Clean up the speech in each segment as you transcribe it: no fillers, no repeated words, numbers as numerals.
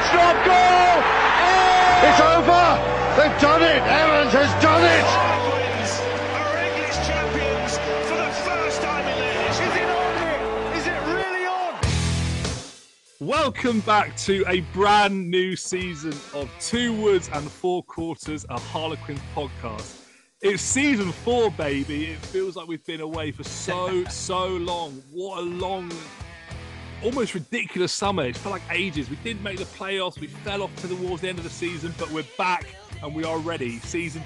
drop goal! It's over! They've done it! Evans has done it! Harlequins are English champions for the first time in their history. Is it on? Is it really on? Welcome back to a brand new season of Two Woods and Four Quarters, a Harlequins podcast. It's season 4, baby. It feels like we've been away for so long. What a long, almost ridiculous summer. It felt like ages. We didn't make the playoffs. We fell off towards the end of the season, but we're back and we are ready. Season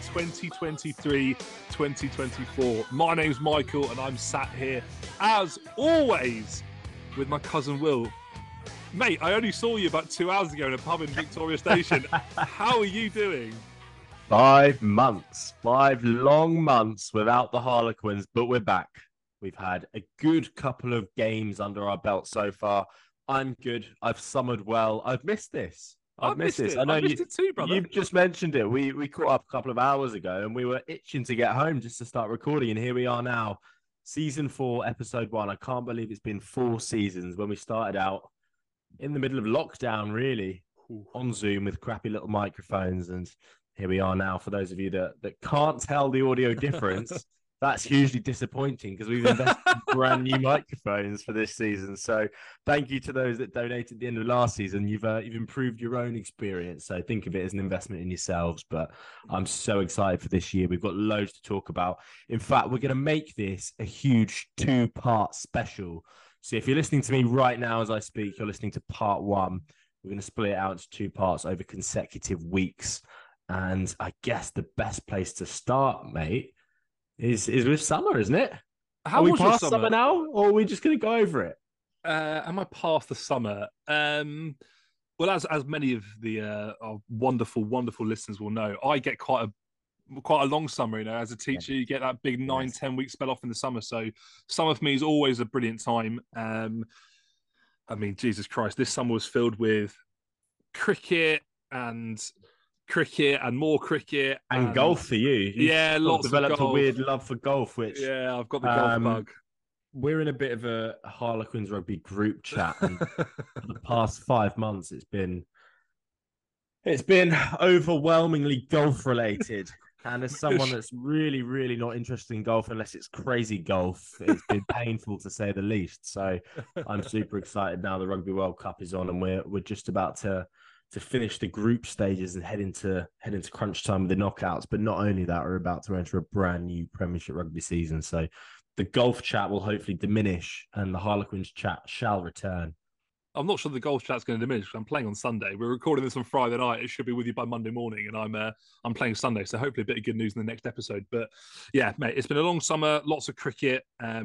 2023-2024. My name's Michael and I'm sat here, as always, with my cousin Will. Mate, I only saw you about 2 hours ago in a pub in Victoria Station. How are you doing? 5 months, 5 long months without the Harlequins, but we're back. We've had a good couple of games under our belt so far. I'm good. I've summered well. I've missed this. I've missed this. I know you it too, brother. You've just mentioned it. We caught up a couple of hours ago and we were itching to get home just to start recording. And here we are now, season 4, episode 1. I can't believe it's been 4 seasons when we started out in the middle of lockdown, really, on Zoom with crappy little microphones. And here we are now. For those of you that can't tell the audio difference, that's hugely disappointing because we've invested in brand new microphones for this season. So thank you to those that donated at the end of last season. You've improved your own experience. So think of it as an investment in yourselves. But I'm so excited for this year. We've got loads to talk about. In fact, we're going to make this a huge 2-part special. So if you're listening to me right now as I speak, you're listening to part 1. We're going to split it out into 2 parts over consecutive weeks. And I guess the best place to start, mate, is with summer, isn't it? How are we was your past summer now, or are we just going to go over it? Am I past the summer? Well, as many of the our wonderful listeners will know, I get quite a long summer. You know, as a teacher, you get that big 9-10 week spell off in the summer. So summer for me is always a brilliant time. I mean, Jesus Christ, this summer was filled with cricket and more cricket and golf for you. Yeah, lots of golf. Developed a weird love for golf, which I've got the golf bug. We're in a bit of a Harlequins rugby group chat, and for the past 5 months, it's been overwhelmingly golf related. And as someone that's really, really not interested in golf unless it's crazy golf, it's been painful to say the least. So I'm super excited now. The Rugby World Cup is on, and we're just about to finish the group stages and head into crunch time with the knockouts. But not only that, we're about to enter a brand new Premiership rugby season. So the golf chat will hopefully diminish and the Harlequins chat shall return. I'm not sure the golf chat's going to diminish because I'm playing on Sunday. We're recording this on Friday night. It should be with you by Monday morning, and I'm playing Sunday. So hopefully a bit of good news in the next episode. But yeah, mate, it's been a long summer, lots of cricket.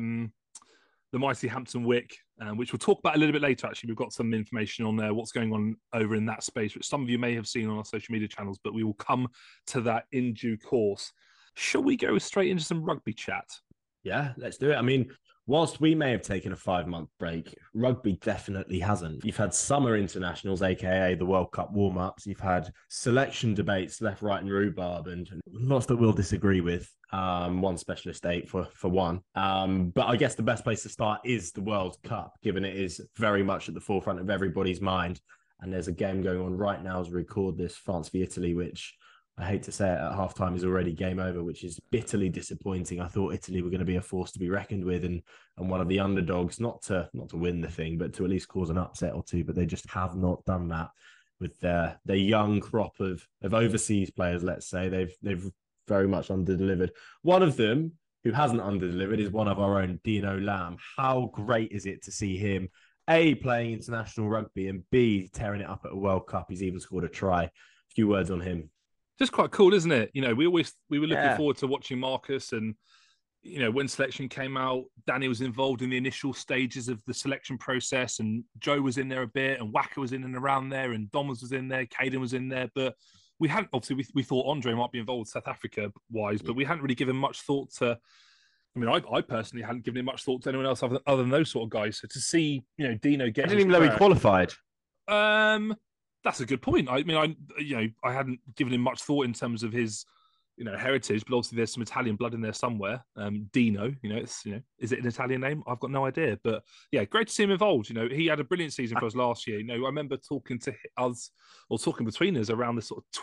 The mighty Hampton Wick, which we'll talk about a little bit later. Actually, we've got some information on what's going on over in that space, which some of you may have seen on our social media channels, but we will come to that in due course. Shall we go straight into some rugby chat? Yeah, let's do it. I mean, whilst we may have taken a 5-month break, rugby definitely hasn't. You've had summer internationals, aka the World Cup warm-ups. You've had selection debates left, right, and rhubarb, and lots that we'll disagree with. One specialist 8 for one. But I guess the best place to start is the World Cup, given it is very much at the forefront of everybody's mind. And there's a game going on right now as we record this, France v Italy, which I hate to say it, at halftime is already game over, which is bitterly disappointing. I thought Italy were going to be a force to be reckoned with and one of the underdogs, not to win the thing, but to at least cause an upset or two. But they just have not done that with their young crop of overseas players. Let's say they've very much underdelivered. One of them who hasn't underdelivered is one of our own, Dino Lamb. How great is it to see him A, playing international rugby, and B, tearing it up at a World Cup? He's even scored a try. A few words on him. Just quite cool, isn't it? You know, we were looking forward to watching Marcus, and you know, when selection came out, Danny was involved in the initial stages of the selection process, and Joe was in there a bit, and Waka was in and around there, and Domers was in there, Caden was in there, but we hadn't, obviously we thought Andre might be involved South Africa wise, but we hadn't really given much thought to. I mean, I personally hadn't given it much thought to anyone else other than those sort of guys. So to see, you know, Dino get, I didn't even know he qualified. That's a good point. I mean, I hadn't given him much thought in terms of his heritage, but obviously there's some Italian blood in there somewhere. Dino, is it an Italian name? I've got no idea, but yeah, great to see him involved. He had a brilliant season for us last year. I remember talking to us or talking between us around the sort of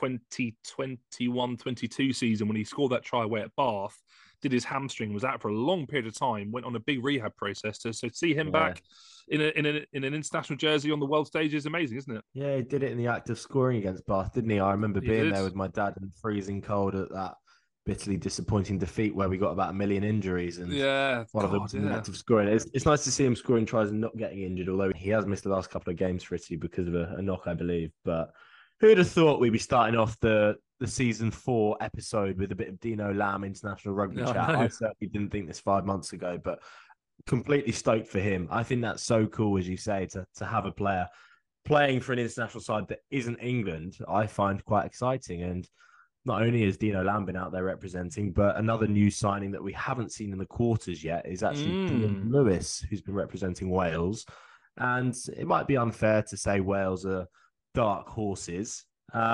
2021-22 season when he scored that try away at Bath, did his hamstring, was out for a long period of time, went on a big rehab process. So to see him back in an international jersey on the world stage is amazing, isn't it? Yeah, he did it in the act of scoring against Bath, didn't he? I remember being there with my dad and freezing cold at that bitterly disappointing defeat where we got about 1 million injuries, and one of them was in the act of scoring. It's nice to see him scoring tries and not getting injured, although he has missed the last couple of games for Italy because of a knock, I believe. But who'd have thought we'd be starting off the season 4 episode with a bit of Dino Lamb international rugby chat? I certainly didn't think this 5 months ago, but completely stoked for him. I think that's so cool, as you say, to have a player playing for an international side that isn't England. I find quite exciting. And not only has Dino Lamb been out there representing, but another new signing that we haven't seen in the quarters yet is actually Dylan Lewis, who's been representing Wales. And it might be unfair to say Wales are dark horses,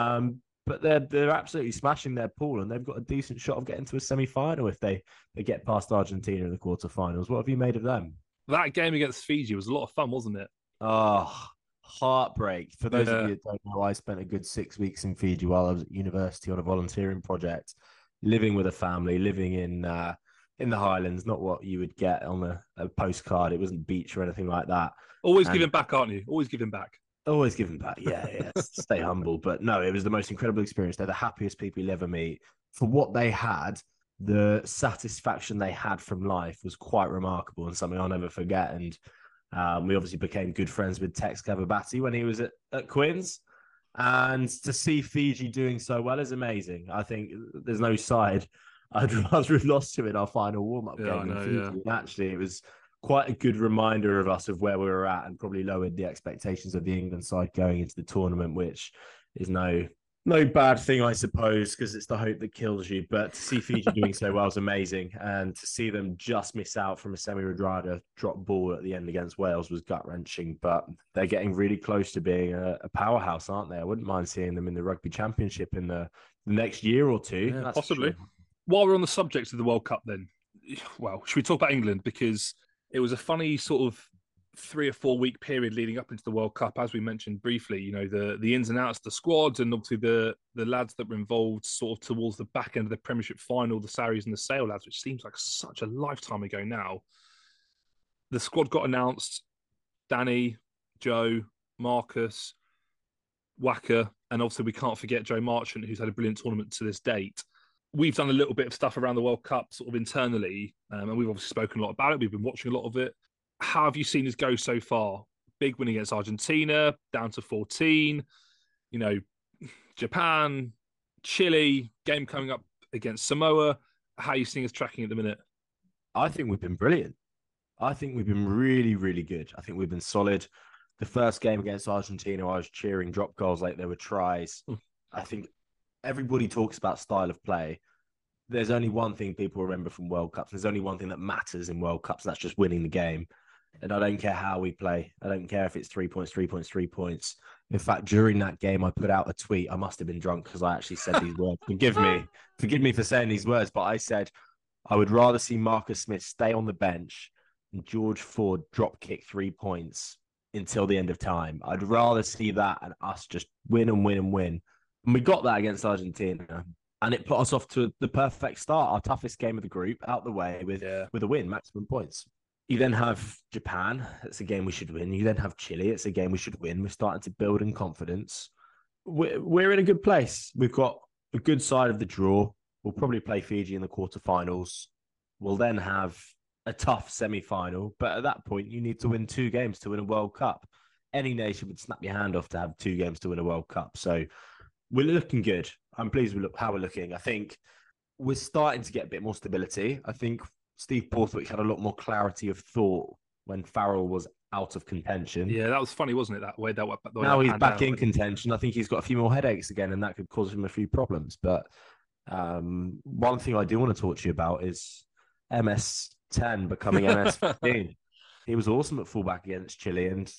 but they're absolutely smashing their pool, and they've got a decent shot of getting to a semi-final if they get past Argentina in the quarterfinals. What have you made of them? That game against Fiji was a lot of fun, wasn't it? Oh, heartbreak. For those of you that don't know, I spent a good 6 weeks in Fiji while I was at university on a volunteering project, living with a family, living in the Highlands, not what you would get on a postcard. It wasn't beach or anything like that. Always giving back, aren't you? Always giving back. Always giving back. Yeah. Stay humble. But no, it was the most incredible experience. They're the happiest people you'll ever meet. For what they had, the satisfaction they had from life was quite remarkable and something I'll never forget. And we obviously became good friends with Tex Cavabati when he was at Quins. And to see Fiji doing so well is amazing. I think there's no side I'd rather have lost to in our final warm-up game than Fiji. And actually, it was quite a good reminder of us of where we were at, and probably lowered the expectations of the England side going into the tournament, which is no bad thing, I suppose, because it's the hope that kills you. But to see Fiji doing so well is amazing, and to see them just miss out from a Semi Radradra drop ball at the end against Wales was gut-wrenching. But they're getting really close to being a powerhouse, aren't they? I wouldn't mind seeing them in the Rugby Championship in the next year or two. Yeah, possibly. While we're on the subject of the World Cup then, well, should we talk about England? Because it was a funny sort of 3 or 4 week period leading up into the World Cup, as we mentioned briefly. The ins and outs of the squads, and obviously the lads that were involved sort of towards the back end of the Premiership final, the Sarries and the Sale lads, which seems like such a lifetime ago now. The squad got announced: Danny, Joe, Marcus, Waka, and obviously we can't forget Joe Marchant, who's had a brilliant tournament to this date. We've done a little bit of stuff around the World Cup sort of internally, and we've obviously spoken a lot about it. We've been watching a lot of it. How have you seen us go so far? Big win against Argentina, down to 14. Japan, Chile, game coming up against Samoa. How are you seeing us tracking at the minute? I think we've been brilliant. I think we've been really, really good. I think we've been solid. The first game against Argentina, I was cheering drop goals like there were tries. I think everybody talks about style of play. There's only one thing people remember from World Cups. There's only one thing that matters in World Cups, and that's just winning the game. And I don't care how we play. I don't care if it's 3 points, 3 points, 3 points. In fact, during that game, I put out a tweet. I must have been drunk because I actually said these words. Forgive me for saying these words, but I said I would rather see Marcus Smith stay on the bench and George Ford drop kick 3 points until the end of time. I'd rather see that and us just win and win and win. And we got that against Argentina, and it put us off to the perfect start. Our toughest game of the group out the way with a win, maximum points. You then have Japan. It's a game we should win. You then have Chile. It's a game we should win. We're starting to build in confidence. We're in a good place. We've got a good side of the draw. We'll probably play Fiji in the quarterfinals. We'll then have a tough semi-final. But at that point, you need to win 2 games to win a World Cup. Any nation would snap your hand off to have 2 games to win a World Cup. So we're looking good. I'm pleased with how we're looking. I think we're starting to get a bit more stability. I think Steve Borthwick had a lot more clarity of thought when Farrell was out of contention. Yeah, that was funny, wasn't it? That way now he's back in contention. I think he's got a few more headaches again, and that could cause him a few problems. But one thing I do want to talk to you about is MS10 becoming MS15. He was awesome at fullback against Chile, and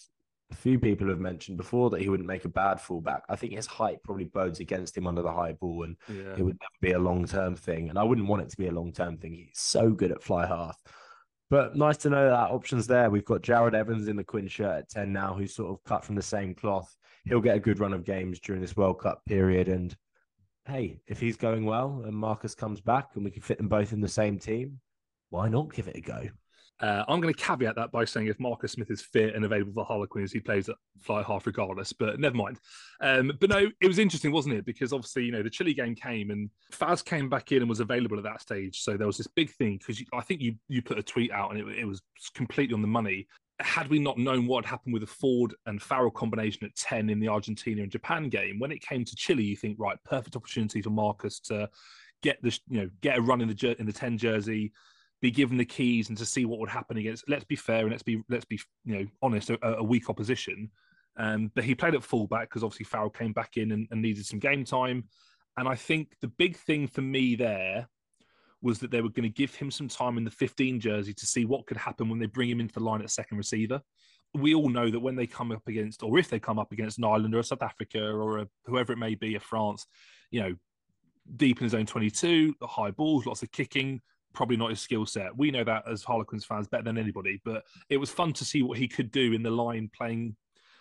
A few people have mentioned before that he wouldn't make a bad fullback. I think his height probably bodes against him under the high ball, and it would never be a long-term thing. And I wouldn't want it to be a long-term thing. He's so good at fly half. But nice to know that options there. We've got Jared Evans in the Quinn shirt at 10 now, who's sort of cut from the same cloth. He'll get a good run of games during this World Cup period. And hey, if he's going well and Marcus comes back and we can fit them both in the same team, why not give it a go? I'm going to caveat that by saying if Marcus Smith is fit and available for Harlequins, he plays at fly half regardless, but never mind. But no, it was interesting, wasn't it? Because obviously, the Chile game came and Faz came back in and was available at that stage. So there was this big thing because I think you put a tweet out and it was completely on the money. Had we not known what had happened with the Ford and Farrell combination at 10 in the Argentina and Japan game, when it came to Chile, you think, right, perfect opportunity for Marcus to get a run in the 10 jersey, be given the keys and to see what would happen against, let's be fair and let's be honest, a weak opposition. But he played at fullback because obviously Farrell came back in and needed some game time. And I think the big thing for me there was that they were going to give him some time in the 15 jersey to see what could happen when they bring him into the line at second receiver. We all know that when they come up against, or if they come up against an Ireland or a South Africa or whoever it may be, a France, deep in his own 22, the high balls, lots of kicking, probably not his skill set. We know that as Harlequins fans better than anybody, but it was fun to see what he could do in the line playing,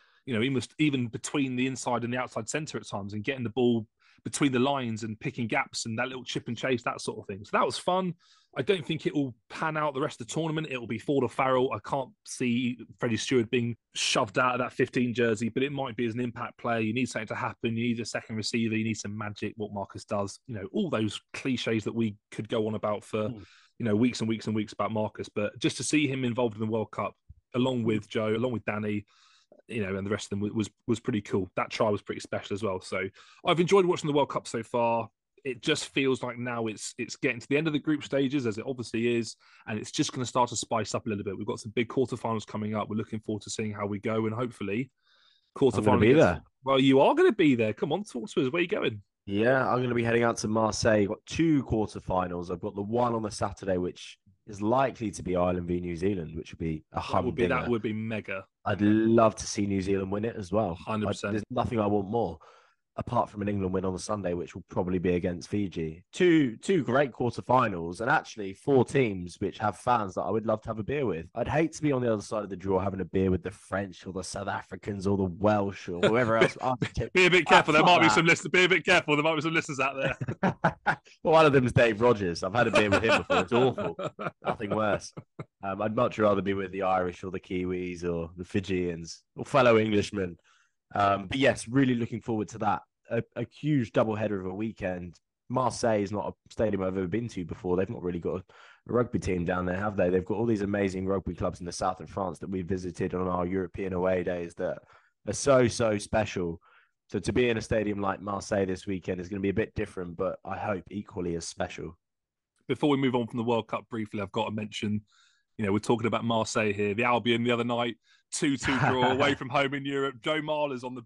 even between the inside and the outside centre at times and getting the ball between the lines and picking gaps and that little chip and chase, that sort of thing. So that was fun. I don't think it will pan out the rest of the tournament. It will be Ford or Farrell. I can't see Freddie Stewart being shoved out of that 15 jersey, but it might be as an impact play. You need something to happen. You need a second receiver. You need some magic, what Marcus does. All those cliches that we could go on about for, weeks and weeks and weeks about Marcus. But just to see him involved in the World Cup, along with Joe, along with Danny, and the rest of them was pretty cool. That try was pretty special as well. So I've enjoyed watching the World Cup so far. It just feels like now it's getting to the end of the group stages, as it obviously is, and it's just going to start to spice up a little bit. We've got some big quarterfinals coming up. We're looking forward to seeing how we go, and hopefully quarterfinals. I'm going to be there. Well, you are going to be there. Come on, talk to us. Where are you going? Yeah, I'm going to be heading out to Marseille. I've got 2 quarterfinals. I've got the one on the Saturday, which is likely to be Ireland v New Zealand, which would be a humdinger. That would be mega. I'd love to see New Zealand win it as well. 100%. There's nothing I want more, apart from an England win on the Sunday, which will probably be against Fiji. Two great quarterfinals, and actually 4 teams which have fans that I would love to have a beer with. I'd hate to be on the other side of the draw having a beer with the French or the South Africans or the Welsh or whoever else. Be a bit careful. There might be some listeners. Be a bit careful. There might be some listeners out there. Well, one of them is Dave Rogers. I've had a beer with him before. It's awful. Nothing worse. I'd much rather be with the Irish or the Kiwis or the Fijians or fellow Englishmen. But yes, really looking forward to that. A huge doubleheader of a weekend. Marseille is not a stadium I've ever been to before. They've not really got a rugby team down there, have they? They've got all these amazing rugby clubs in the south of France that we visited on our European away days that are so special. So to be in a stadium like Marseille this weekend is going to be a bit different, but I hope equally as special. Before we move on from the World Cup briefly, I've got to mention, we're talking about Marseille here. The Albion the other night, 2-2 draw away from home in Europe. Joe Marler's on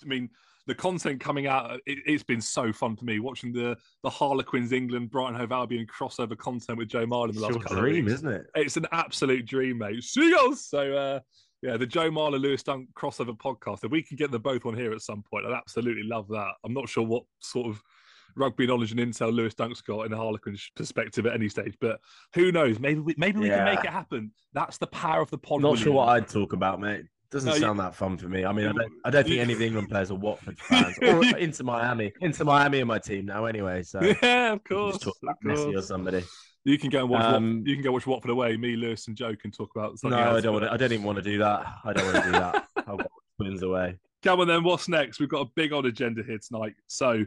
the content coming out, it's been so fun for me watching the Harlequins England Brighton Hove Albion crossover content with Joe Marler in the last couple of weeks. Isn't it? It's an absolute dream, mate. Seagulls! So, the Joe Marler Lewis Dunk crossover podcast. If we can get them both on here at some point, I'd absolutely love that. I'm not sure what sort of rugby knowledge and intel Lewis Dunk's got in a Harlequins perspective at any stage, but who knows? Maybe we can make it happen. That's the power of the pod. Not sure what I'd talk about, mate. Doesn't sound that fun for me. I mean, I don't think any of the England players are Watford fans or Inter Miami in my team now. Anyway, so yeah, of course, talk about Messi or somebody. You can go and watch. You can go watch Watford away. Me, Lewis, and Joe can talk about something. No, else, I don't want to. I don't even want to do that. I don't want to do that. I'll go wins away. Come on, then. What's next? We've got a big on agenda here tonight. So,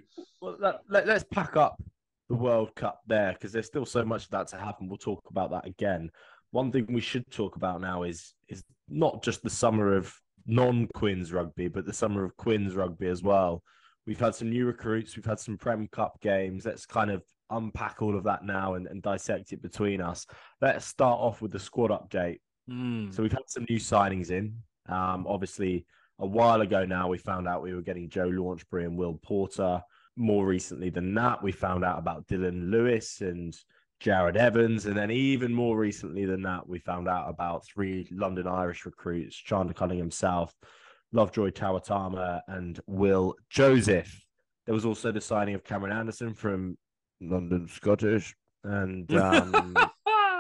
let's pack up the World Cup there because there's still so much of that to happen. We'll talk about that again. One thing we should talk about now is not just the summer of non-Quins rugby, but the summer of Quins rugby as well. We've had some new recruits. We've had some Prem Cup games. Let's kind of unpack all of that now and dissect it between us. Let's start off with the squad update. So we've had some new signings in. Obviously, a while ago now, we found out we were getting Joe Launchbury and Will Porter. More recently than that, we found out about Dylan Lewis and Jared Evans. And then even more recently than that, we found out about 3 London Irish recruits, Chandler Cunningham South, Lovejoy Tawatama and Will Joseph. There was also the signing of Cameron Anderson from London Scottish. And to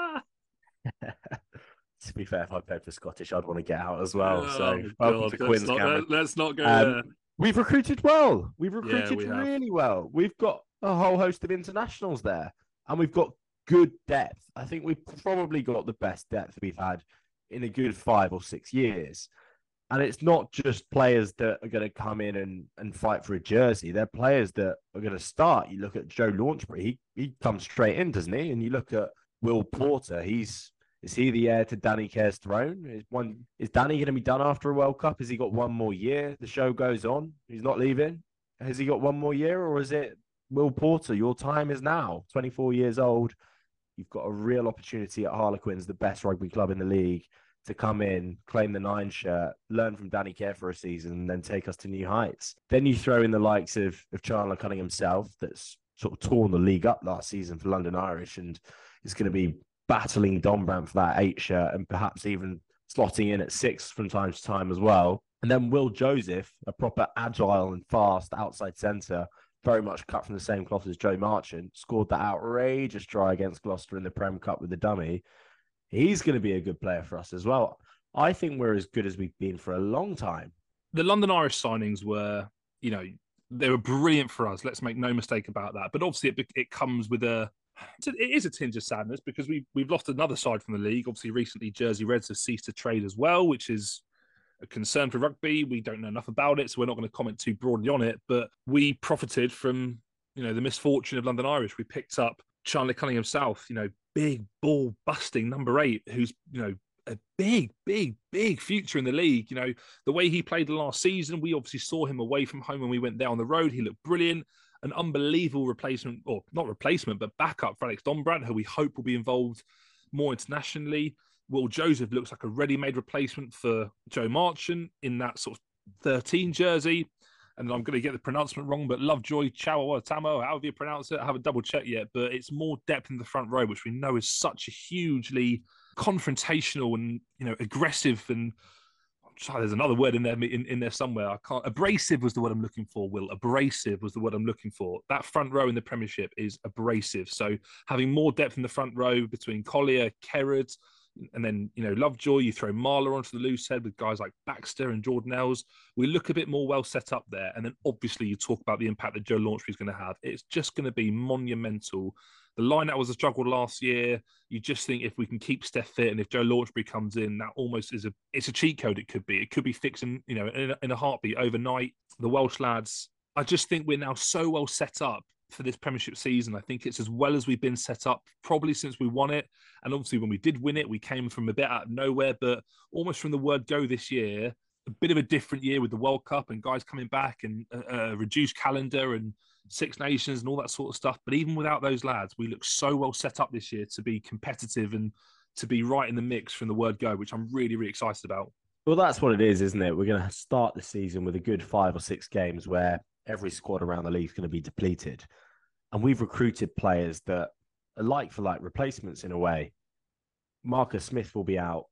be fair, if I played for Scottish, I'd want to get out as well. So welcome to Quins, Cameron. Let's not go there. We've recruited well. We've recruited we have. really well. We've got a whole host of internationals there, and we've got good depth. I think we've probably got the best depth we've had in a good 5 or 6 years. And it's not just players that are going to come in and fight for a jersey. They're players that are going to start. You look at Joe Launchbury, he comes straight in, doesn't he? And you look at Will Porter, is he the heir to Danny Care's throne? Is Danny going to be done after a World Cup? Has he got one more year? The show goes on. He's not leaving. Has he got one more year, or is it Will Porter? Your time is now. 24 years old. You've got a real opportunity at Harlequins, the best rugby club in the league, to come in, claim the 9 shirt, learn from Danny Care for a season, and then take us to new heights. Then you throw in the likes of Chandler Cunningham himself, that's sort of torn the league up last season for London Irish, and is going to be battling Dombrandt for that 8 shirt, and perhaps even slotting in at 6 from time to time as well. And then Will Joseph, a proper agile and fast outside centre, very much cut from the same cloth as Joe Marchant, scored that outrageous try against Gloucester in the Prem Cup with the dummy. He's going to be a good player for us as well. I think we're as good as we've been for a long time. The London Irish signings were, they were brilliant for us. Let's make no mistake about that. But obviously it comes with it is a tinge of sadness because we've lost another side from the league. Obviously recently Jersey Reds have ceased to trade as well, which is a concern for rugby. We don't know enough about it, so we're not going to comment too broadly on it. But we profited from, the misfortune of London Irish. We picked up Chandler Cunningham South, big ball busting number 8, who's, a big future in the league. The way he played the last season, we obviously saw him away from home when we went there on the road. He looked brilliant. An unbelievable replacement, or not replacement, but backup for Alex Dombrandt, who we hope will be involved more internationally. Will Joseph looks like a ready-made replacement for Joe Marchant in that sort of 13 jersey. And I'm going to get the pronouncement wrong, but Lovejoy Tawatama, however you pronounce it, I haven't double-checked yet, but it's more depth in the front row, which we know is such a hugely confrontational and, aggressive and there's another word in there somewhere. Abrasive was the word I'm looking for, Will. Abrasive was the word I'm looking for. That front row in the Premiership is abrasive. So having more depth in the front row between Collier, Kerrod, and then, Lovejoy, you throw Marler onto the loose head with guys like Baxter and Jordan Els. We look a bit more well set up there. And then obviously you talk about the impact that Joe Launchbury is going to have. It's just going to be monumental. The line-out was a struggle last year. You just think if we can keep Steph fit and if Joe Launchbury comes in, that almost it's a cheat code. It could be fixed in a heartbeat overnight. The Welsh lads, I just think we're now so well set up for this Premiership season. I think it's as well as we've been set up probably since we won it. And obviously when we did win it, we came from a bit out of nowhere, but almost from the word go this year, a bit of a different year with the World Cup and guys coming back and a reduced calendar and Six Nations and all that sort of stuff. But even without those lads, we look so well set up this year to be competitive and to be right in the mix from the word go, which I'm really, really excited about. Well, that's what it is, isn't it? We're going to start the season with a good 5 or 6 games where every squad around the league is going to be depleted. And we've recruited players that are like-for-like replacements in a way. Marcus Smith will be out.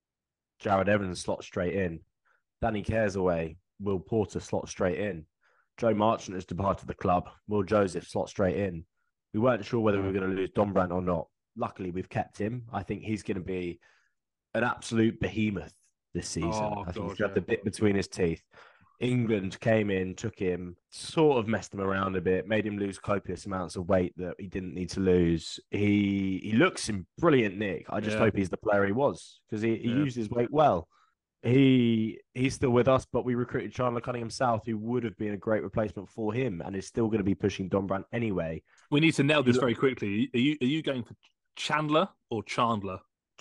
Jared Evans slots straight in. Danny Care's away. Will Porter slots straight in. Joe Marchant has departed the club. Will Joseph slots straight in. We weren't sure whether we were going to lose Dombrandt or not. Luckily, we've kept him. I think he's going to be an absolute behemoth this season. I think he's got the bit between his teeth. England came in, took him, sort of messed him around a bit, made him lose copious amounts of weight that he didn't need to lose. He looks in brilliant nick. I just hope he's the player he was because he used his weight well. He's still with us, but we recruited Chandler Cunningham South, who would have been a great replacement for him and is still going to be pushing Dombrandt anyway. We need to nail this very quickly. Are you going for Chandler or Chandler?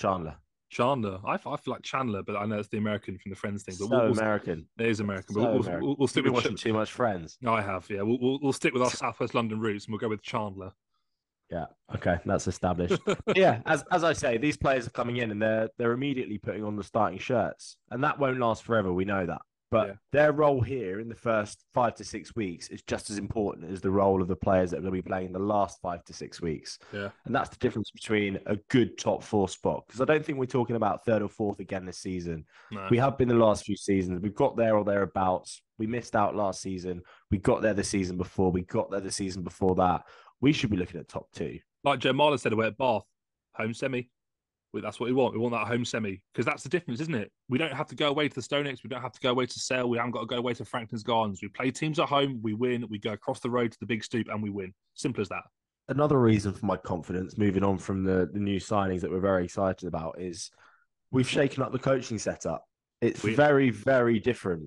Chandler. I feel like Chandler, but I know it's the American from the Friends thing. But we'll American. It is American. So But we'll stick with watching too much Friends. No, I have. Yeah, we'll stick with our Southwest London roots, and we'll go with Chandler. Yeah. Okay, that's established. Yeah, as I say, these players are coming in, and they're immediately putting on the starting shirts, and that won't last forever. We know that. But Yeah. their role here in the first 5 to 6 weeks is just as important as the role of the players that are going to be playing in the last 5 to 6 weeks. Yeah. And that's the difference between a good top four spot. Because I don't think we're talking about third or fourth again this season. No. We have been the last few seasons. We've got there or thereabouts. We missed out last season. We got there the season before. We got there the season before that. We should be looking at top two. Like Joe Marler said away at Bath, home semi. That's what we want. We want that home semi because that's the difference, isn't it? We don't have to go away to the Stonex. We don't have to go away to Sale. We haven't got to go away to Franklin's Gardens. We play teams at home. We win. We go across the road to the Big Stoop and we win. Simple as that. Another reason for my confidence, moving on from the new signings that we're very excited about, is we've shaken up the coaching setup. It's very, very different.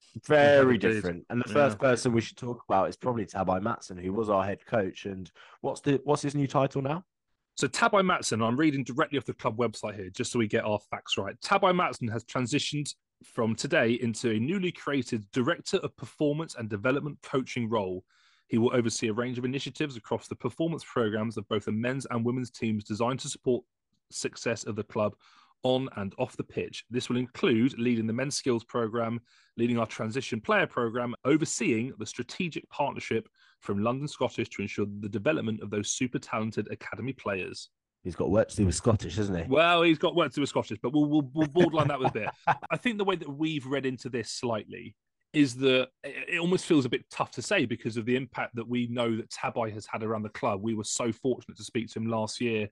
Very different. And the first person we should talk about is probably Tabai Matson, who was our head coach. And what's his new title now? So Tabai Matson, I'm reading directly off the club website here, just so we get our facts right. Tabai Matson has transitioned from today into a newly created Director of Performance and Development Coaching role. He will oversee a range of initiatives across the performance programs of both the men's and women's teams designed to support success of the club on and off the pitch. This will include leading the men's skills program, leading our transition player program, overseeing the strategic partnership from London Scottish to ensure the development of those super talented academy players. He's got work to do with Scottish, hasn't he? Well, he's got work to do with Scottish, but we'll borderline that with a bit. I think the way that we've read into this slightly is that it almost feels a bit tough to say because of the impact that we know that Tabai has had around the club. We were so fortunate to speak to him last year,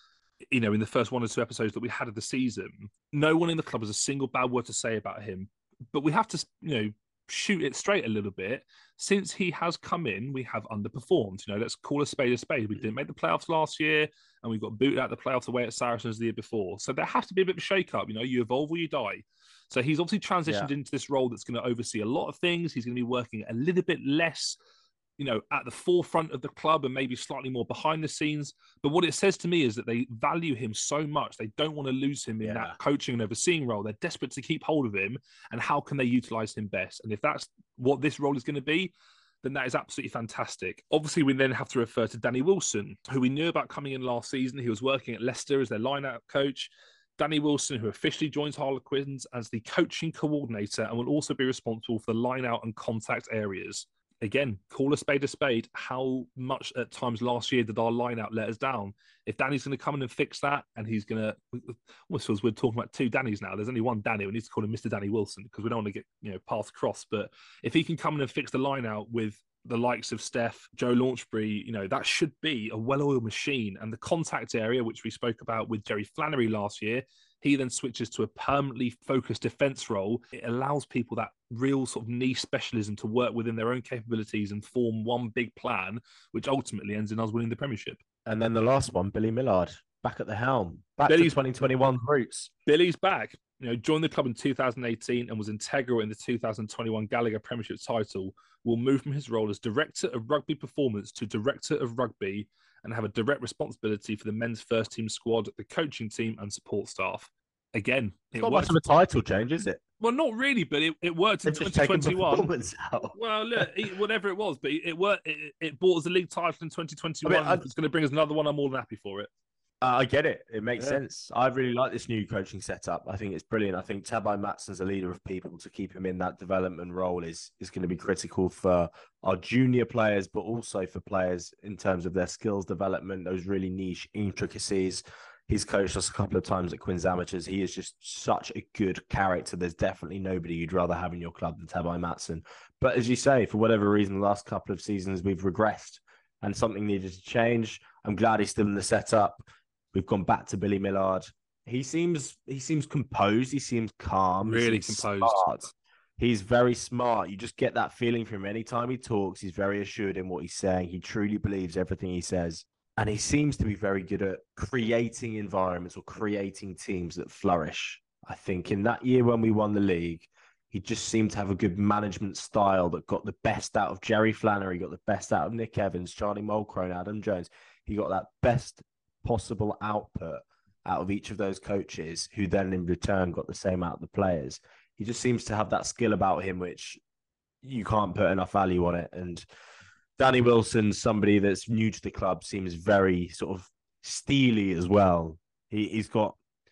you know, in the first 1 or 2 episodes that we had of the season. No one in the club has a single bad word to say about him, but we have to, you know, shoot it straight a little bit. Since he has come in, we have underperformed. You know, let's call a spade a spade. We didn't make the playoffs last year, and we got booted out of the playoffs away at Saracens the year before. So there has to be a bit of a shake-up. You know, you evolve or you die. So he's obviously transitioned into this role that's going to oversee a lot of things. He's going to be working a little bit less, you know, at the forefront of the club and maybe slightly more behind the scenes. But what it says to me is that they value him so much. They don't want to lose him in that coaching and overseeing role. They're desperate to keep hold of him. And how can they utilize him best? And if that's what this role is going to be, then that is absolutely fantastic. Obviously, we then have to refer to Danny Wilson, who we knew about coming in last season. He was working at Leicester as their line-out coach. Danny Wilson, who officially joins Harlequins as the coaching coordinator and will also be responsible for the line-out and contact areas. Again, call a spade. How much at times last year did our line-out let us down? If Danny's going to come in and fix that, and he's going to, almost feels we're talking about 2 Dannys now. There's only one Danny. We need to call him Mr. Danny Wilson because we don't want to get, you know, paths crossed. But if he can come in and fix the line-out with the likes of Steph, Joe Launchbury, you know, that should be a well-oiled machine. And the contact area, which we spoke about with Jerry Flannery last year, he then switches to a permanently focused defence role. It allows people that real sort of niche specialism to work within their own capabilities and form one big plan, which ultimately ends in us winning the Premiership. And then the last one, Billy Millard, back at the helm, back to 2021 roots. Billy's back. You know, joined the club in 2018 and was integral in the 2021 Gallagher Premiership title. Will move from his role as Director of Rugby Performance to Director of Rugby and have a direct responsibility for the men's first team squad, the coaching team and support staff. Again, it's not much of a title change, is it? Well, not really, but it worked in 2021. Well, look, whatever it was, but it worked. It bought us a league title in 2021. I mean, it's going to bring us another one. I'm more than happy for it. I get it. It makes sense. I really like this new coaching setup. I think it's brilliant. I think Tabai Matson's a leader of people. To keep him in that development role is going to be critical for our junior players, but also for players in terms of their skills development, those really niche intricacies. He's coached us a couple of times at Quins Amateurs. He is just such a good character. There's definitely nobody you'd rather have in your club than Tabai Matson. But as you say, for whatever reason, the last couple of seasons, we've regressed and something needed to change. I'm glad he's still in the setup. We've gone back to Billy Millard. He seems composed. He seems calm. Really composed. Smart. He's very smart. You just get that feeling from him. Anytime he talks, he's very assured in what he's saying. He truly believes everything he says. And he seems to be very good at creating environments or creating teams that flourish. I think in that year when we won the league, he just seemed to have a good management style that got the best out of Jerry Flannery, got the best out of Nick Evans, Charlie Mulcrone, Adam Jones. He got that best possible output out of each of those coaches, who then in return got the same out of the players. He just seems to have that skill about him, which you can't put enough value on it. And Danny Wilson, somebody that's new to the club, seems very sort of steely as well. He's got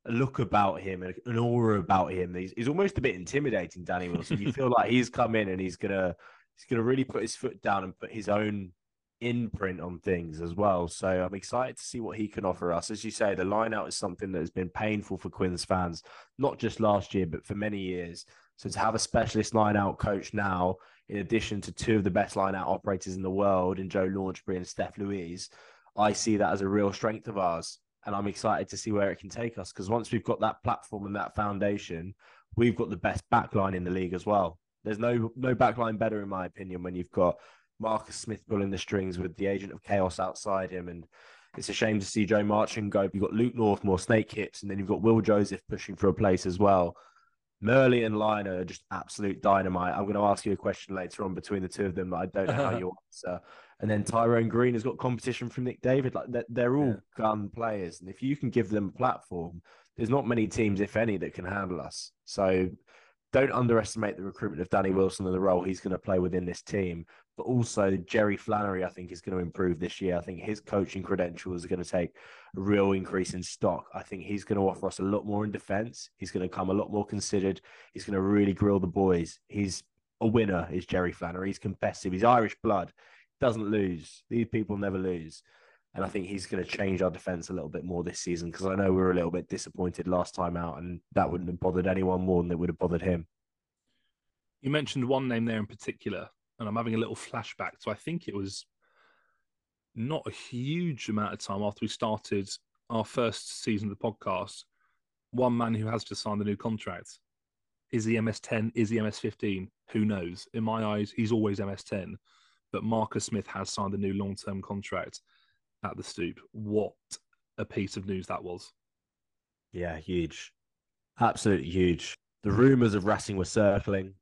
look about him, an aura about him. He's almost a bit intimidating, Danny Wilson. You feel like he's come in and he's gonna really put his foot down and put his own imprint on things as well. So I'm excited to see what he can offer us. As you say, the line out is something that has been painful for Quins fans, not just last year, but for many years. So to have a specialist line out coach now, in addition to two of the best line out operators in the world in Joe Launchbury and Steph Louise, I see that as a real strength of ours. And I'm excited to see where it can take us, because once we've got that platform and that foundation, we've got the best backline in the league as well. There's no backline better, in my opinion, when you've got Marcus Smith pulling the strings with the agent of chaos outside him. And it's a shame to see Joe Marchand go. You've got Luke Northmore, snake hips, and then you've got Will Joseph pushing for a place as well. Murley and Liner are just absolute dynamite. I'm going to ask you a question later on between the two of them that I don't know how you answer. And then Tyrone Green has got competition from Nick David. Like they're all gun players. And if you can give them a platform, there's not many teams, if any, that can handle us. So don't underestimate the recruitment of Danny Wilson and the role he's going to play within this team. But also Jerry Flannery, I think, is going to improve this year. I think his coaching credentials are going to take a real increase in stock. I think he's going to offer us a lot more in defense. He's going to come a lot more considered. He's going to really grill the boys. He's a winner, is Jerry Flannery. He's competitive. He's Irish blood. Doesn't lose. These people never lose. And I think he's going to change our defense a little bit more this season, because I know we were a little bit disappointed last time out, and that wouldn't have bothered anyone more than it would have bothered him. You mentioned one name there in particular, and I'm having a little flashback. So I think it was not a huge amount of time after we started our first season of the podcast. One man who has just signed a new contract. Is he MS10? Is he MS15? Who knows? In my eyes, he's always MS10. But Marcus Smith has signed a new long-term contract at the Stoop. What a piece of news that was. Yeah, huge. Absolutely huge. The rumours of Racing were circling.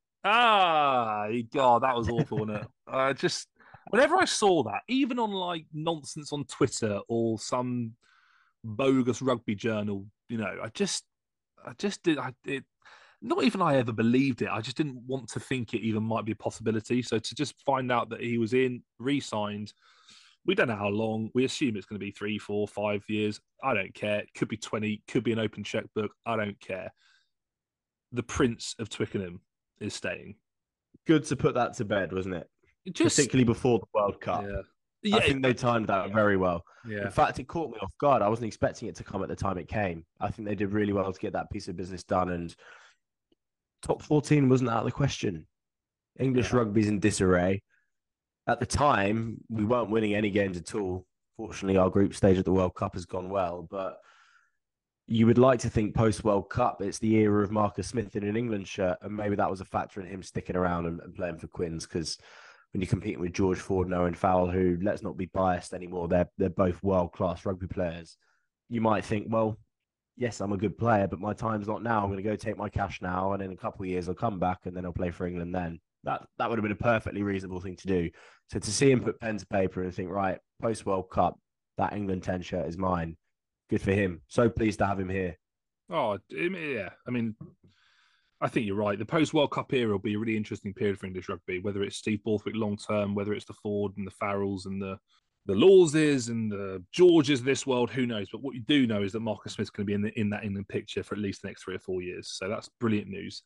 God, that was awful, wasn't it? Whenever I saw that, even on like nonsense on Twitter or some bogus rugby journal, I just did. Not even I ever believed it. I just didn't want to think it even might be a possibility. So to just find out that he was re-signed, we don't know how long. We assume it's going to be 3, 4, 5 years. I don't care. It could be 20. Could be an open checkbook. I don't care. The Prince of Twickenham is staying. Good to put that to bed, wasn't it? Particularly before the World Cup. Yeah, I think they timed that very well. Yeah. In fact, it caught me off guard. I wasn't expecting it to come at the time it came. I think they did really well to get that piece of business done, and top 14 wasn't out of the question. English rugby's in disarray. At the time, we weren't winning any games at all. Fortunately, our group stage at the World Cup has gone well, but you would like to think post-World Cup, it's the era of Marcus Smith in an England shirt, and maybe that was a factor in him sticking around and playing for Quins, because when you're competing with George Ford and Owen Farrell, who, let's not be biased anymore, they're both world-class rugby players, you might think, well, yes, I'm a good player, but my time's not now. I'm going to go take my cash now, and in a couple of years I'll come back and then I'll play for England then. That would have been a perfectly reasonable thing to do. So to see him put pen to paper and think, right, post-World Cup, that England 10 shirt is mine. Good for him. So pleased to have him here. Oh, yeah. I mean, I think you're right. The post-World Cup era will be a really interesting period for English rugby, whether it's Steve Borthwick long-term, whether it's the Ford and the Farrells and the Lawses and the Georges of this world, who knows? But what you do know is that Marcus Smith's going to be in that England picture for at least the next 3 or 4 years. So that's brilliant news.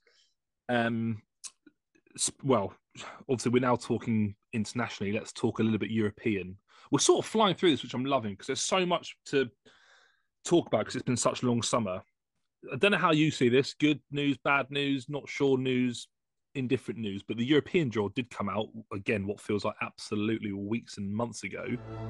Well, obviously, we're now talking internationally. Let's talk a little bit European. We're sort of flying through this, which I'm loving, because there's so much to talk about because it's been such a long summer. I don't know how you see this. Good news, bad news, not sure news, indifferent news. But the European draw did come out, again, what feels like absolutely weeks and months ago.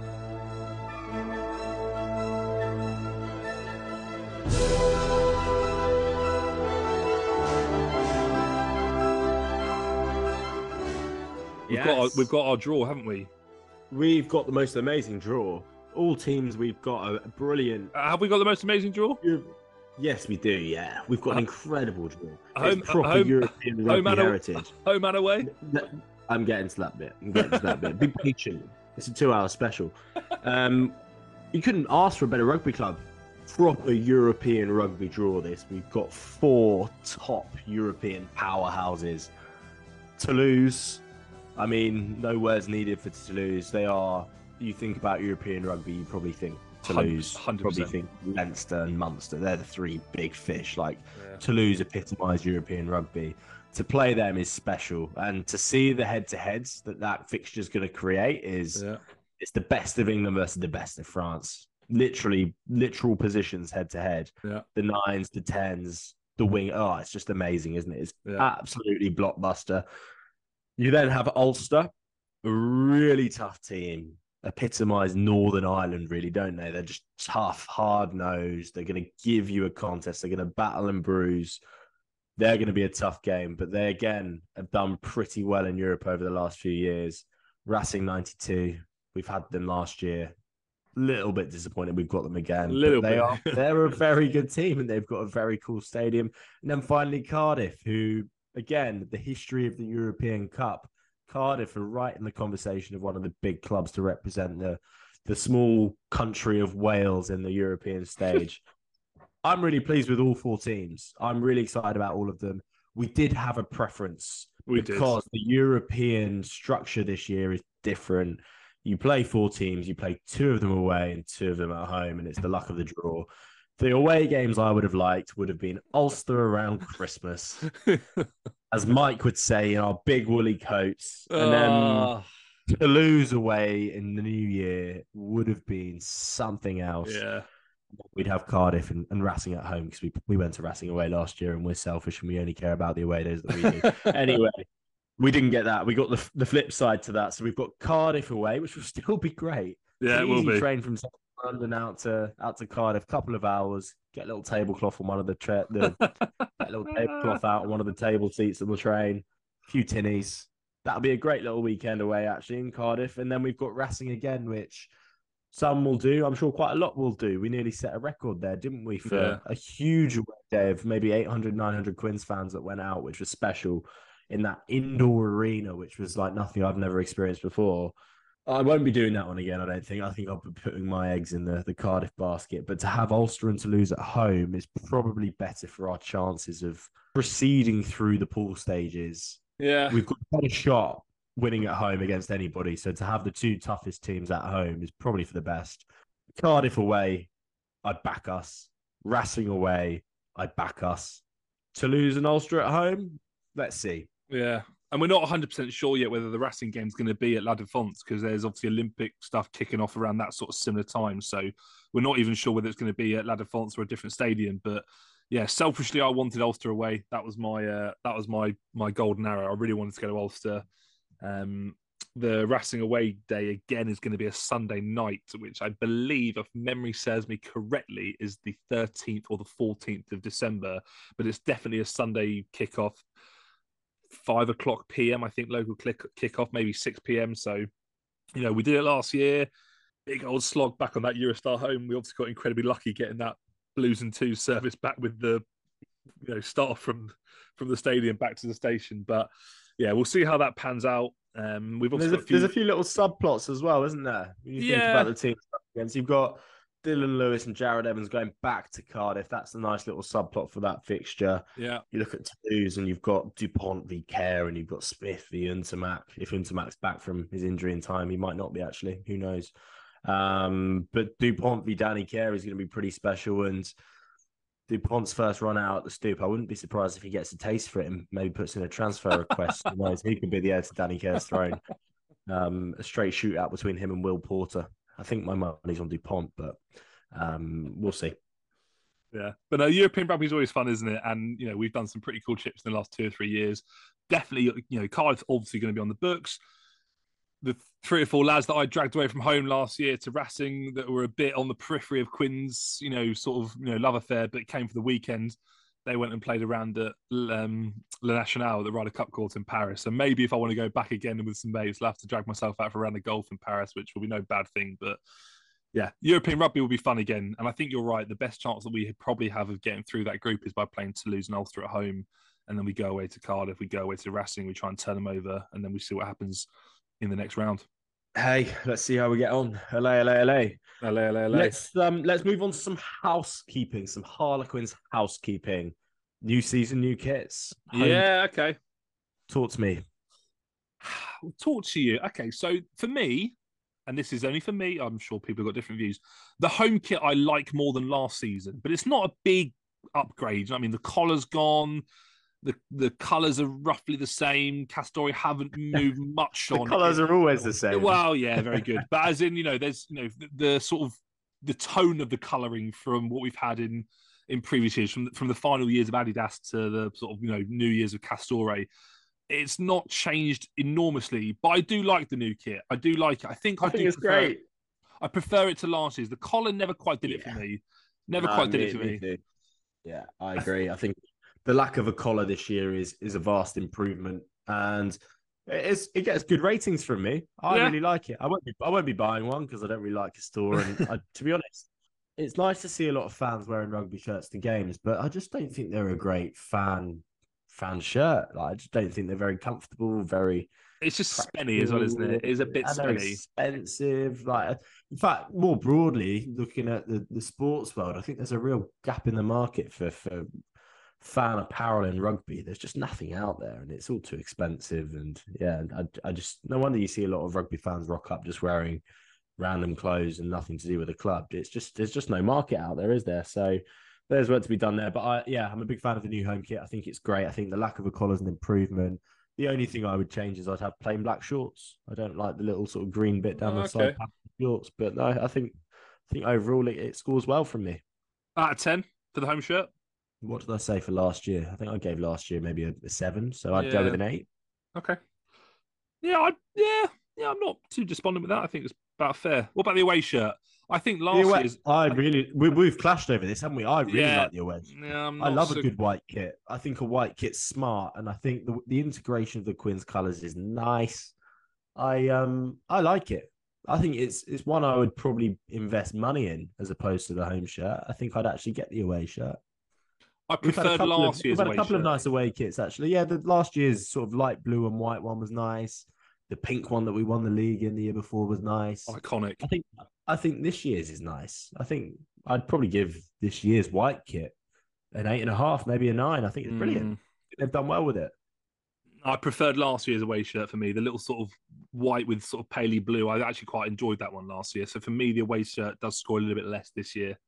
We've got our draw, haven't we? We've got the most amazing draw. All teams, we've got a brilliant... have we got the most amazing draw? Yes, we do, yeah. We've got an incredible draw. It's proper European rugby heritage. Home and away? I'm getting to that bit. Be patient. It's a 2-hour special. You couldn't ask for a better rugby club. Proper European rugby draw this. We've got 4 top European powerhouses. Toulouse... no words needed for Toulouse. They are, you think about European rugby, you probably think Toulouse. 100%. Probably think Leinster and Munster. They're the three big fish. Like Yeah. Toulouse epitomise European rugby. To play them is special, and to see the head-to-heads that fixture is going to create is it's the best of England versus the best of France. Literal positions head-to-head. Yeah. The 9s, the 10s, the wing. Oh, it's just amazing, isn't it? It's absolutely blockbuster. You then have Ulster, a really tough team. Epitomise Northern Ireland, really, don't they? They're just tough, hard-nosed. They're going to give you a contest. They're going to battle and bruise. They're going to be a tough game, but they, again, have done pretty well in Europe over the last few years. Racing 92, we've had them last year. Little bit disappointed we've got them again. They're a very good team, and they've got a very cool stadium. And then finally, Cardiff, who, again, the history of the European Cup. Cardiff are right in the conversation of one of the big clubs to represent the small country of Wales in the European stage. I'm really pleased with all four teams. I'm really excited about all of them. We did have a preference because the European structure this year is different. You play 4 teams, you play 2 of them away and 2 of them at home, and it's the luck of the draw. The away games I would have liked would have been Ulster around Christmas, as Mike would say, in our big woolly coats, and then Toulouse away in the new year would have been something else. Yeah. We'd have Cardiff and Racing at home because we went to Racing away last year and we're selfish and we only care about the away days that we do. Anyway, we didn't get that. We got the flip side to that. So we've got Cardiff away, which will still be great. Yeah, it will be. Train from London out to Cardiff, couple of hours, get a little tablecloth on one of little tablecloth out on one of the table seats on the train, a few tinnies. That'll be a great little weekend away actually in Cardiff. And then we've got Racing again, which some will do. I'm sure quite a lot will do. We nearly set a record there, didn't we? For a huge day of maybe 800, 900 Quins fans that went out, which was special in that indoor arena, which was like nothing I've never experienced before. I won't be doing that one again, I don't think. I think I'll be putting my eggs in the Cardiff basket. But to have Ulster and Toulouse at home is probably better for our chances of proceeding through the pool stages. Yeah. We've got a better shot winning at home against anybody. So to have the 2 toughest teams at home is probably for the best. Cardiff away, I'd back us. Racing away, I'd back us. Toulouse and Ulster at home, let's see. Yeah. And we're not 100% sure yet whether the Racing game's going to be at La Défense because there's obviously Olympic stuff kicking off around that sort of similar time. So we're not even sure whether it's going to be at La Défense or a different stadium. But yeah, selfishly, I wanted Ulster away. That was my golden arrow. I really wanted to go to Ulster. The Racing away day again is going to be a Sunday night, which I believe, if memory serves me correctly, is the 13th or the 14th of December. But it's definitely a Sunday kickoff, 5:00 p.m. I think local kickoff, maybe 6 p.m. So, we did it last year. Big old slog back on that Eurostar home. We obviously got incredibly lucky getting that Blues and 2 service back with the start from the stadium back to the station. But yeah, we'll see how that pans out. We've also there's a few little subplots as well, isn't there? When you think about the team against, you've got Dylan Lewis and Jared Evans going back to Cardiff. That's a nice little subplot for that fixture. Yeah. You look at Toulouse and you've got Dupont v Kerr and you've got Smith v Intermac. If Intermac's back from his injury in time, he might not be actually. Who knows? But Dupont v Danny Kerr is going to be pretty special, and Dupont's first run out at the Stoop, I wouldn't be surprised if he gets a taste for it and maybe puts in a transfer request. Who knows? He could be the heir to Danny Kerr's throne. A straight shootout between him and Will Porter. I think my money's on Dupont, but we'll see. Yeah, but no, European rugby is always fun, isn't it? And we've done some pretty cool trips in the last 2 or 3 years. Definitely, Cardiff's obviously going to be on the books. The 3 or 4 lads that I dragged away from home last year to Racing that were a bit on the periphery of Quins, love affair, but came for the weekend. They went and played around at Le National, the Ryder Cup court in Paris. So maybe if I want to go back again with some mates, I'll have to drag myself out for a round of golf in Paris, which will be no bad thing. But yeah, European rugby will be fun again. And I think you're right. The best chance that we probably have of getting through that group is by playing Toulouse and Ulster at home. And then we go away to Cardiff, we go away to Racing, we try and turn them over, and then we see what happens in the next round. Hey, let's see how we get on. LA. Let's move on to some housekeeping, some Harlequins housekeeping. New season, new kits. Yeah, okay. Talk to me. I'll talk to you. Okay, so for me, and this is only for me, I'm sure people have got different views. The home kit I like more than last season, but it's not a big upgrade. I mean, the collar's gone. The colours are roughly the same. Castore haven't moved much The on. colours are always the same. Well, yeah, very good. But as in, there's the sort of the tone of the colouring from what we've had in previous years, from the final years of Adidas to the sort of new years of Castore. It's not changed enormously, but I do like the new kit. I do like it. I think it's great. I prefer it to last year's. The collar never quite did it for me. Never quite did it for me. Too. Yeah, I agree. I think the lack of a collar this year is a vast improvement, and it gets good ratings from me. I really like it. I won't be buying one because I don't really like Castore, and to be honest, it's nice to see a lot of fans wearing rugby shirts to games, but I just don't think they're a great fan shirt. Like, I just don't think they're very comfortable. It's just spenny as well, isn't it? It is a bit spenny. Expensive. Like, in fact, more broadly, looking at the sports world, I think there's a real gap in the market for fan apparel in rugby. There's just nothing out there, and it's all too expensive. And yeah, I just no wonder you see a lot of rugby fans rock up just wearing random clothes and nothing to do with the club. There's just no market out there, is there? So there's work to be done there. But I'm a big fan of the new home kit. I think it's great. I think the lack of a collar is an improvement. The only thing I would change is I'd have plain black shorts. I don't like the little sort of green bit down the side of shorts. But no, I think overall it scores well from me. Out of 10 for the home shirt. What did I say for last year? I think I gave last year maybe a 7. So I'd go with an 8. Okay. Yeah, I'm not too despondent with that. I think it's about fair. What about the away shirt? I think last year's... We've clashed over this, haven't we? I really like the away. Yeah, I love a good white kit. I think a white kit's smart, and I think the integration of the Quins colours is nice. I like it. I think it's one I would probably invest money in as opposed to the home shirt. I think I'd actually get the away shirt. I preferred last year's. We've had a couple of nice away kits, actually. Yeah, the last year's sort of light blue and white one was nice. The pink one that we won the league in the year before was nice. Iconic. I think this year's is nice. I think I'd probably give this year's white kit an 8.5, maybe a 9. I think it's brilliant. They've done well with it. I preferred last year's away shirt for me. The little sort of white with sort of paley blue. I actually quite enjoyed that one last year. So for me, the away shirt does score a little bit less this year.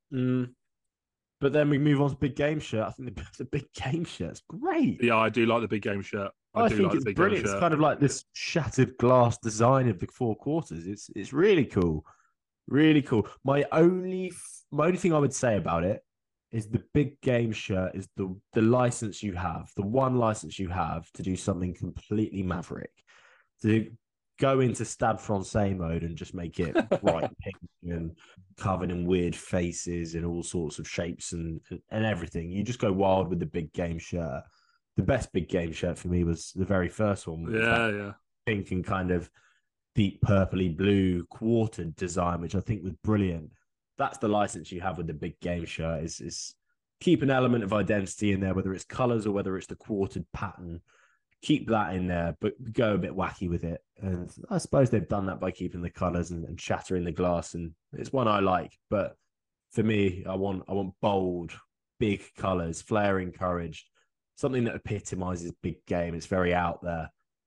But then we move on to big game shirt. I think the big game shirt's great. Yeah, I do like the big game shirt. I think it's brilliant. It's kind of like this shattered glass design of the 4 quarters. It's really cool. Really cool. My only thing I would say about it is the big game shirt is the license you have, the one license you have to do something completely maverick, to go into Stade Francais mode and just make it bright pink and covered in weird faces and all sorts of shapes and everything. You just go wild with the big game shirt. The best big game shirt for me was the very first one. Yeah. Pink and kind of deep purpley blue quartered design, which I think was brilliant. That's the license you have with the big game shirt is keep an element of identity in there, whether it's colors or whether it's the quartered pattern. Keep that in there, but go a bit wacky with it. And I suppose they've done that by keeping the colors and shattering the glass. And it's one I like. But for me, I want bold, big colors, flaring courage, something that epitomizes big game. It's very out there.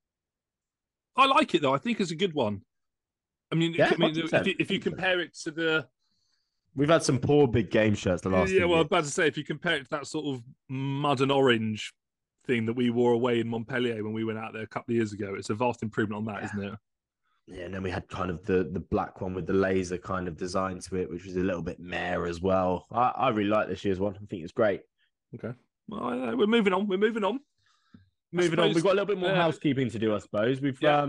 I like it though. I think it's a good one. I mean, if you compare it to the, we've had some poor big game shirts the last. Yeah, well, I was about to say, if you compare it to that sort of mud and orange thing that we wore away in Montpellier when we went out there a couple of years ago, it's a vast improvement on that, isn't it? Yeah, and then we had kind of the black one with the laser kind of design to it, which was a little bit mare as well. I really like this year's one. I think it's great. Okay, well, we're moving on. We've got a little bit more housekeeping to do, I suppose.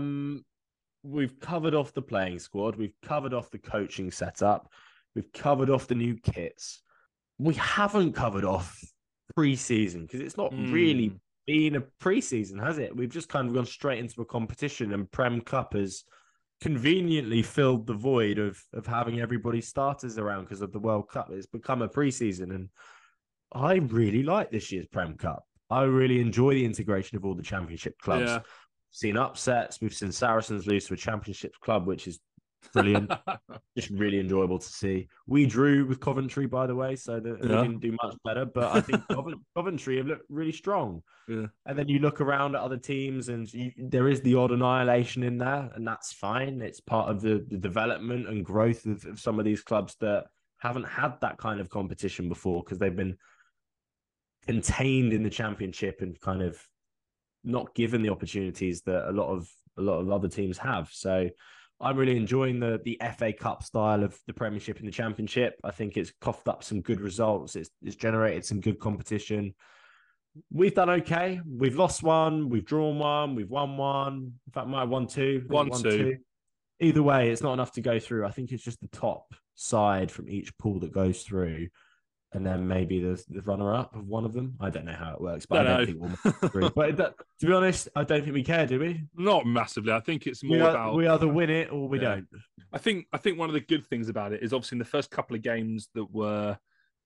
We've covered off the playing squad. We've covered off the coaching setup. We've covered off the new kits. We haven't covered off pre-season because it's not really been a pre-season, has it? We've just kind of gone straight into a competition, and Prem Cup has conveniently filled the void of having everybody's starters around because of the World Cup. It's become a pre-season, and I really like this year's Prem Cup. I really enjoy the integration of all the championship clubs. Yeah. We've seen upsets. We've seen Saracens lose to a championship club, which is brilliant. Just really enjoyable to see. We drew with Coventry, by the way, so that we didn't do much better. But I think Coventry have looked really strong. Yeah. And then you look around at other teams, and there is the odd annihilation in there, and that's fine. It's part of the development and growth of some of these clubs that haven't had that kind of competition before because they've been contained in the Championship and kind of not given the opportunities that a lot of other teams have. So I'm really enjoying the FA Cup style of the Premiership and the Championship. I think it's coughed up some good results. It's generated some good competition. We've done okay. We've lost one. We've drawn one. We've won one. In fact, might have won two. Won two. Either way, it's not enough to go through. I think it's just the top side from each pool that goes through. And then maybe the runner-up of one of them. I don't know how it works, but I don't think we'll make through. But to be honest, I don't think we care, do we? Not massively. I think it's more about we either win it or we don't. I think one of the good things about it is obviously in the first couple of games that were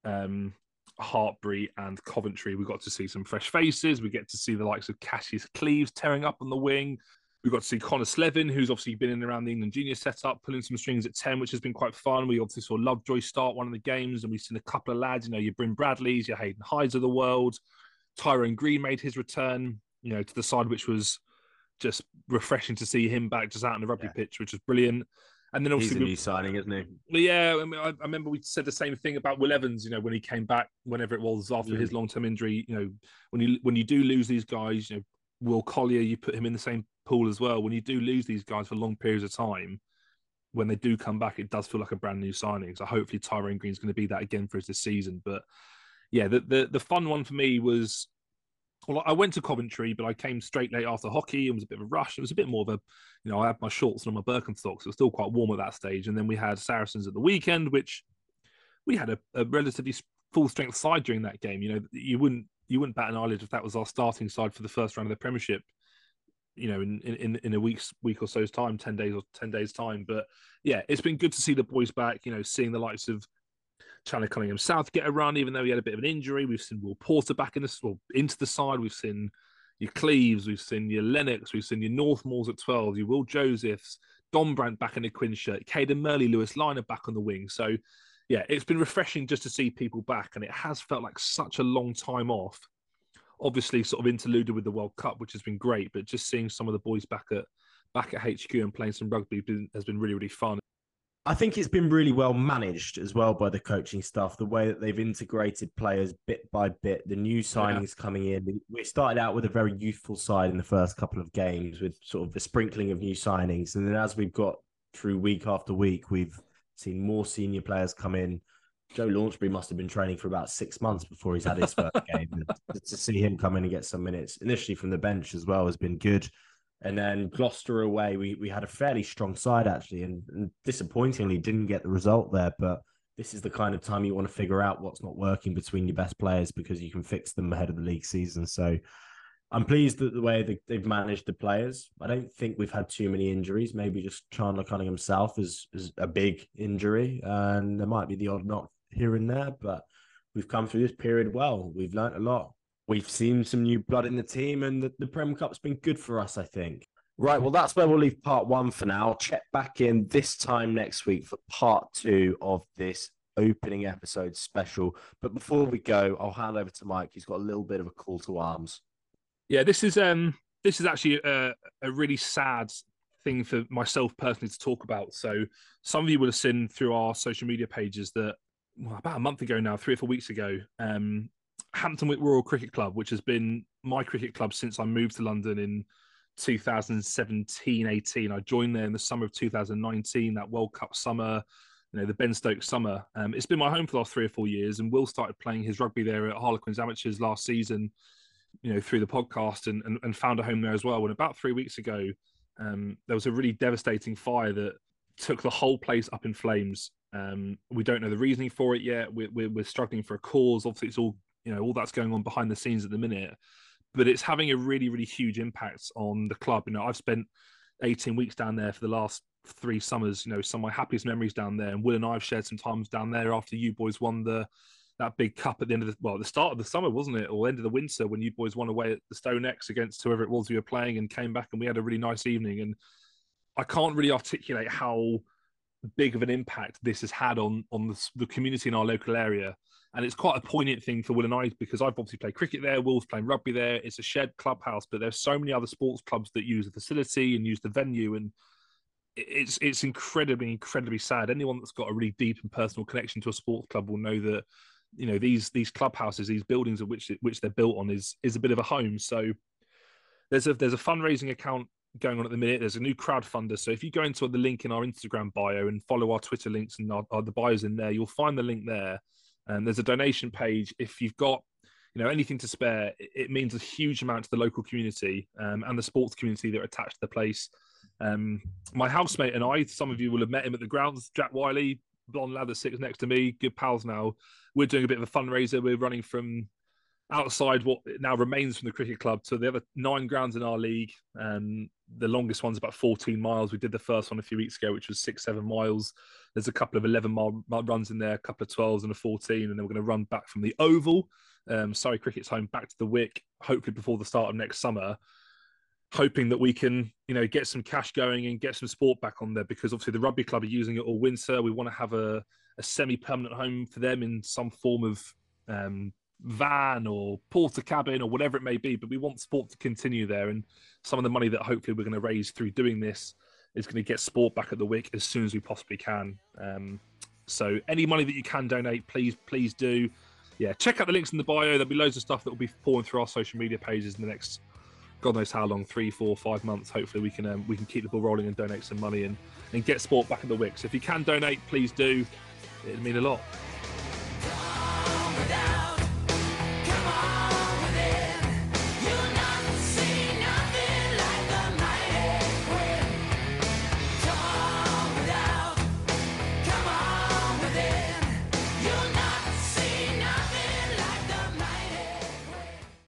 Hartbury and Coventry, we got to see some fresh faces. We get to see the likes of Cassius Cleves tearing up on the wing. We got to see Connor Slevin, who's obviously been in and around the England junior setup, pulling some strings at 10, which has been quite fun. We obviously saw Lovejoy start one of the games, and we've seen a couple of lads, your Bryn Bradleys, your Hayden Hydes of the world. Tyrone Green made his return, to the side, which was just refreshing to see him back just out on the rugby pitch, which was brilliant. And then obviously he's a new signing, isn't he? Yeah, I remember we said the same thing about Will Evans, when he came back, whenever it was after his long-term injury. When you do lose these guys, Will Collier, you put him in the same pool as well. When you do lose these guys for long periods of time, when they do come back, it does feel like a brand new signing. So hopefully Tyrone Green's going to be that again for us this season. But yeah, the fun one for me was, well, I went to Coventry, but I came straight late after hockey. It was a bit of a rush. It was a bit more of a, I had my shorts and my Birkenstocks. It was still quite warm at that stage. And then we had Saracens at the weekend, which we had a relatively full strength side during that game. You wouldn't bat an eyelid if that was our starting side for the first round of the Premiership, in a week or so's time, 10 days time. But yeah, it's been good to see the boys back, seeing the likes of Chandler Cunningham South get a run, even though he had a bit of an injury. We've seen Will Porter back into the side. We've seen your Cleves, we've seen your Lennox, we've seen your Northmores at 12, your Will Josephs, Don Brandt back in a Quinn shirt, Caden Murley, Lewis Liner back on the wing. So yeah, it's been refreshing just to see people back, and it has felt like such a long time off. Obviously, sort of interluded with the World Cup, which has been great, but just seeing some of the boys back at HQ and playing some rugby has been really, really fun. I think it's been really well managed as well by the coaching staff, the way that they've integrated players bit by bit, the new signings coming in. We started out with a very youthful side in the first couple of games with sort of the sprinkling of new signings. And then as we've got through week after week, we've seen more senior players come in. Joe Launchbury must have been training for about 6 months before he's had his first game. To see him come in and get some minutes, initially from the bench as well, has been good. And then Gloucester away, we had a fairly strong side, actually, and disappointingly didn't get the result there. But this is the kind of time you want to figure out what's not working between your best players, because you can fix them ahead of the league season. So I'm pleased that the way they've managed the players. I don't think we've had too many injuries. Maybe just Chandler Cunningham South is a big injury, and there might be the odd knock here and there, but we've come through this period well. We've learnt a lot. We've seen some new blood in the team, and the Prem Cup's been good for us, I think. Right, well, that's where we'll leave part one for now. Check back in this time next week for part two of this opening episode special. But before we go, I'll hand over to Mike. He's got a little bit of a call to arms. Yeah, this is actually a really sad thing for myself personally to talk about. So some of you will have seen through our social media pages that about a month ago now, 3 or 4 weeks ago, Hampton Wick Royal Cricket Club, which has been my cricket club since I moved to London in 2017-18. I joined there in the summer of 2019, that World Cup summer, the Ben Stokes summer. It's been my home for the last 3 or 4 years, and Will started playing his rugby there at Harlequins Amateurs last season, through the podcast, and found a home there as well. And about 3 weeks ago, there was a really devastating fire that took the whole place up in flames. We don't know the reasoning for it yet. We're struggling for a cause. Obviously, it's all all that's going on behind the scenes at the minute, but it's having a really, really huge impact on the club. I've spent 18 weeks down there for the last 3 summers. Some of my happiest memories down there, and Will and I have shared some times down there after you boys won that big cup at the end of the start of the summer, wasn't it, or end of the winter, when you boys won away at the Stone X against whoever it was we were playing, and came back and we had a really nice evening. And I can't really articulate how big of an impact this has had on the community in our local area. And it's quite a poignant thing for Will and I, because I've obviously played cricket there, Will's playing rugby there. It's a shared clubhouse, but there's so many other sports clubs that use the facility and use the venue, and it's incredibly sad. Anyone that's got a really deep and personal connection to a sports club will know that, you know, these clubhouses, these buildings of which they're built on is a bit of a home. So there's a fundraising account going on at the minute. There's a new crowdfunder. So if you go into the link in our Instagram bio and follow our Twitter links and the bios in there, you'll find the link there. And there's a donation page. If you've got, you know, anything to spare, it means a huge amount to the local community and the sports community that are attached to the place. My housemate and I, some of you will have met him at the grounds, Jack Wiley, blonde lad that sits next to me, good pals now. We're doing a bit of a fundraiser. We're running from outside what now remains from the cricket club to the other 9 grounds in our league. The longest one's about 14 miles. We did the first one a few weeks ago, which was 6-7 miles. There's a couple of 11-mile runs in there, a couple of 12s and a 14, and then we're going to run back from the Oval, Surrey Cricket's home, back to the Wick, hopefully before the start of next summer, hoping that we can, you know, get some cash going and get some sport back on there, because obviously the rugby club are using it all winter. We want to have a semi-permanent home for them in some form of van or porter cabin or whatever it may be, but we want sport to continue there, and some of the money that hopefully we're going to raise through doing this is going to get sport back at the Wick as soon as we possibly can. So any money that you can donate, please do. Yeah, check out the links in the bio. There'll be loads of stuff that will be pouring through our social media pages in the next God knows how long, 3, 4, 5 months. Hopefully we can keep the ball rolling and donate some money and get sport back at the Wick. So if you can donate, please do. It'd mean a lot.